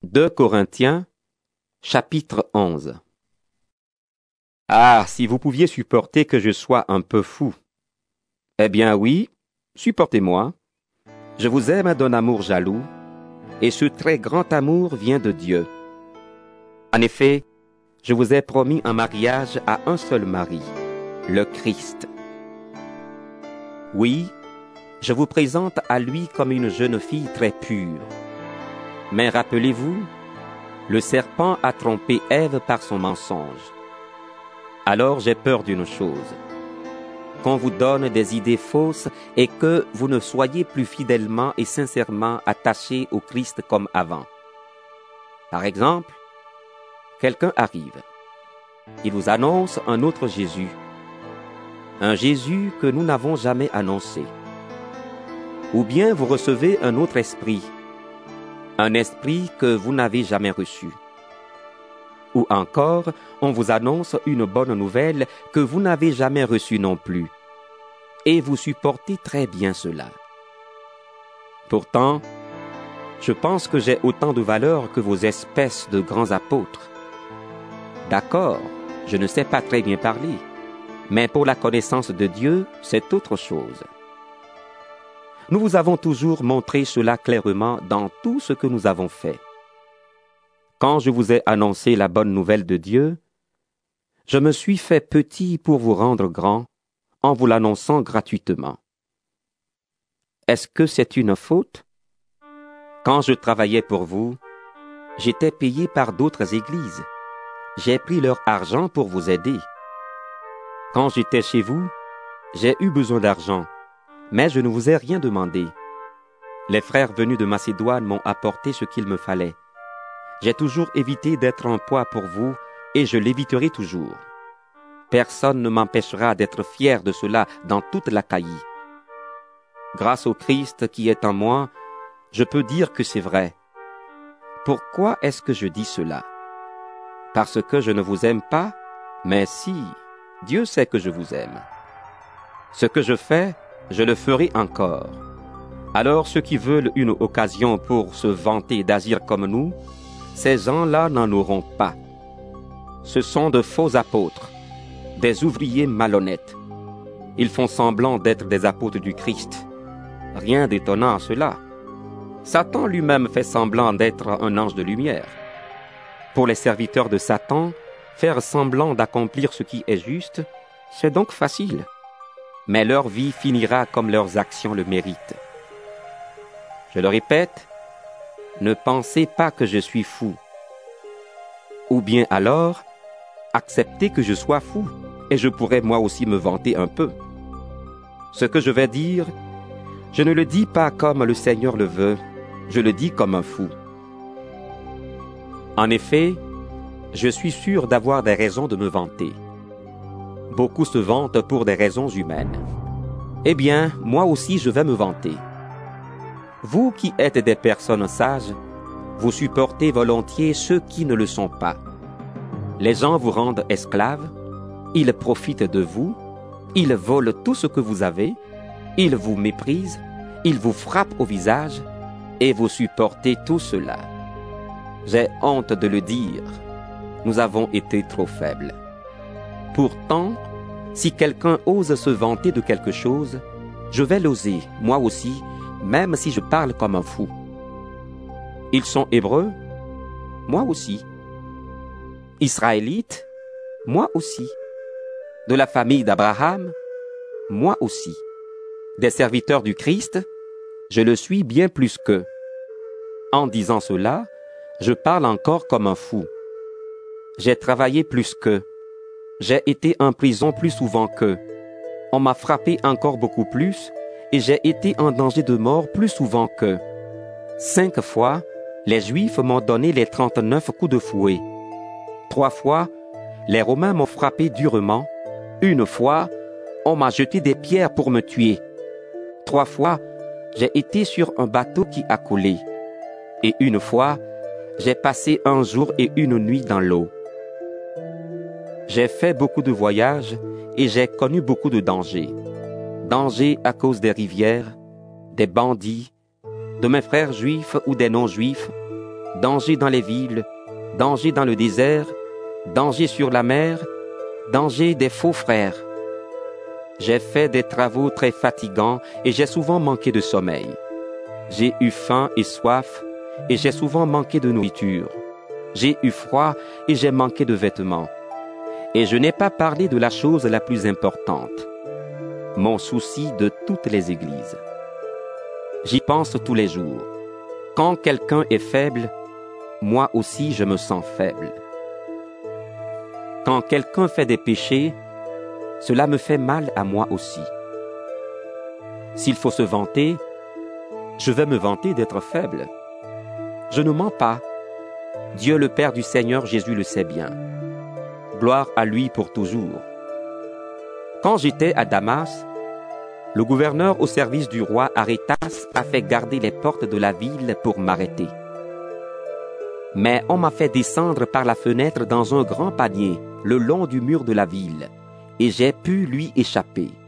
2 Corinthiens, chapitre 11. Ah, si vous pouviez supporter que je sois un peu fou. Eh bien oui, supportez-moi. Je vous aime d'un amour jaloux, et ce très grand amour vient de Dieu. En effet, je vous ai promis un mariage à un seul mari, le Christ. Oui, je vous présente à lui comme une jeune fille très pure. Mais rappelez-vous, le serpent a trompé Ève par son mensonge. Alors j'ai peur d'une chose, qu'on vous donne des idées fausses et que vous ne soyez plus fidèlement et sincèrement attachés au Christ comme avant. Par exemple, quelqu'un arrive. Il vous annonce un autre Jésus, un Jésus que nous n'avons jamais annoncé. Ou bien vous recevez un autre esprit, un esprit que vous n'avez jamais reçu. Ou encore, on vous annonce une bonne nouvelle que vous n'avez jamais reçue non plus. Et vous supportez très bien cela. Pourtant, je pense que j'ai autant de valeur que vos espèces de grands apôtres. D'accord, je ne sais pas très bien parler, mais pour la connaissance de Dieu, c'est autre chose. Nous vous avons toujours montré cela clairement dans tout ce que nous avons fait. Quand je vous ai annoncé la bonne nouvelle de Dieu, je me suis fait petit pour vous rendre grand en vous l'annonçant gratuitement. Est-ce que c'est une faute? Quand je travaillais pour vous, j'étais payé par d'autres églises. J'ai pris leur argent pour vous aider. Quand j'étais chez vous, j'ai eu besoin d'argent, mais je ne vous ai rien demandé. Les frères venus de Macédoine m'ont apporté ce qu'il me fallait. J'ai toujours évité d'être un poids pour vous et je l'éviterai toujours. Personne ne m'empêchera d'être fier de cela dans toute l'Achaïe. Grâce au Christ qui est en moi, je peux dire que c'est vrai. Pourquoi est-ce que je dis cela? Parce que je ne vous aime pas? Mais si, Dieu sait que je vous aime. Ce que je fais, je le ferai encore. Alors ceux qui veulent une occasion pour se vanter d'agir comme nous, ces gens-là n'en auront pas. Ce sont de faux apôtres, des ouvriers malhonnêtes. Ils font semblant d'être des apôtres du Christ. Rien d'étonnant à cela. Satan lui-même fait semblant d'être un ange de lumière. Pour les serviteurs de Satan, faire semblant d'accomplir ce qui est juste, c'est donc facile. Mais leur vie finira comme leurs actions le méritent. Je le répète, ne pensez pas que je suis fou. Ou bien alors, acceptez que je sois fou, et je pourrais moi aussi me vanter un peu. Ce que je vais dire, je ne le dis pas comme le Seigneur le veut, je le dis comme un fou. En effet, je suis sûr d'avoir des raisons de me vanter. Beaucoup se vantent pour des raisons humaines. Eh bien, moi aussi je vais me vanter. Vous qui êtes des personnes sages, vous supportez volontiers ceux qui ne le sont pas. Les gens vous rendent esclaves, ils profitent de vous, ils volent tout ce que vous avez, ils vous méprisent, ils vous frappent au visage, et vous supportez tout cela. J'ai honte de le dire, nous avons été trop faibles. Pourtant, si quelqu'un ose se vanter de quelque chose, je vais l'oser, moi aussi, même si je parle comme un fou. Ils sont hébreux, moi aussi. Israélites, moi aussi. De la famille d'Abraham, moi aussi. Des serviteurs du Christ, je le suis bien plus qu'eux. En disant cela, je parle encore comme un fou. J'ai travaillé plus qu'eux. J'ai été en prison plus souvent qu'eux. On m'a frappé encore beaucoup plus et j'ai été en danger de mort plus souvent qu'eux. 5 fois, les Juifs m'ont donné les 39 coups de fouet. 3 fois, les Romains m'ont frappé durement. 1 fois, on m'a jeté des pierres pour me tuer. 3 fois, j'ai été sur un bateau qui a coulé. Et 1 fois, j'ai passé un jour et une nuit dans l'eau. J'ai fait beaucoup de voyages et j'ai connu beaucoup de dangers. Dangers à cause des rivières, des bandits, de mes frères juifs ou des non-juifs, danger dans les villes, danger dans le désert, danger sur la mer, danger des faux frères. J'ai fait des travaux très fatigants et j'ai souvent manqué de sommeil. J'ai eu faim et soif et j'ai souvent manqué de nourriture. J'ai eu froid et j'ai manqué de vêtements. Et je n'ai pas parlé de la chose la plus importante, mon souci de toutes les églises. J'y pense tous les jours. Quand quelqu'un est faible, moi aussi je me sens faible. Quand quelqu'un fait des péchés, cela me fait mal à moi aussi. S'il faut se vanter, je vais me vanter d'être faible. Je ne mens pas. Dieu le Père du Seigneur Jésus le sait bien. Gloire à lui pour toujours. Quand j'étais à Damas, le gouverneur au service du roi Arétas a fait garder les portes de la ville pour m'arrêter. Mais on m'a fait descendre par la fenêtre dans un grand panier, le long du mur de la ville, et j'ai pu lui échapper.